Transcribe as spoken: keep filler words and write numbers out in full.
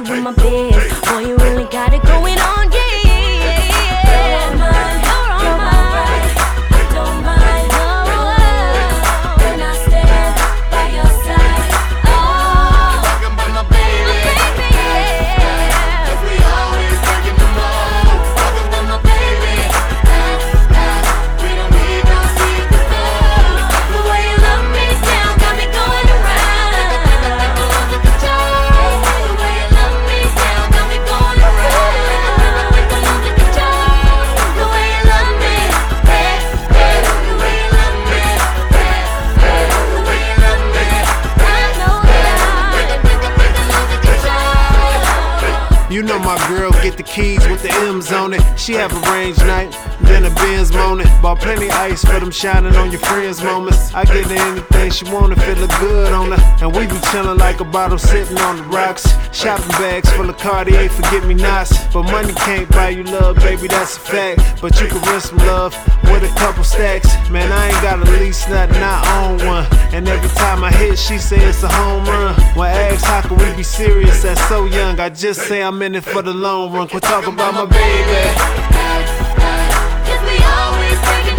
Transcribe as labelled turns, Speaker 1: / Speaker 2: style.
Speaker 1: with my biz. Boy, you really got it going on, yeah. Don't mind, don't mind, don't mind. When I stand by your side, oh,
Speaker 2: talking about my baby,
Speaker 1: baby, yeah.
Speaker 2: 'cause we always breaking the mold. Talking about my baby, we don't need no secret code.
Speaker 1: The way you love me down got me going around.
Speaker 2: Under control.
Speaker 1: The way you love me down got me going around. Under control. The way you love me, yeah, yeah. The way you love me, yeah, yeah. The way you love me, I know that I'm under control.
Speaker 3: You know my girl get the keys with the M's on it. She have a range night, then a Benz moment. Bought plenty ice for them shining on your friends moments. I get her anything she wanna, feel look good on her. And we be chillin' like a bottle sitting on the rocks. Shopping bags full of Cartier, forget me nots. But money can't buy you love, baby, that's a fact. But you can rent some love with a couple stacks. Man, I ain't gotta lease nothing, I own one. And every time I hit, she say it's a home run. When asked how can we be serious at so young, I just say I'm in it for the long run. Quit talking about my baby.
Speaker 1: Cause we always breaking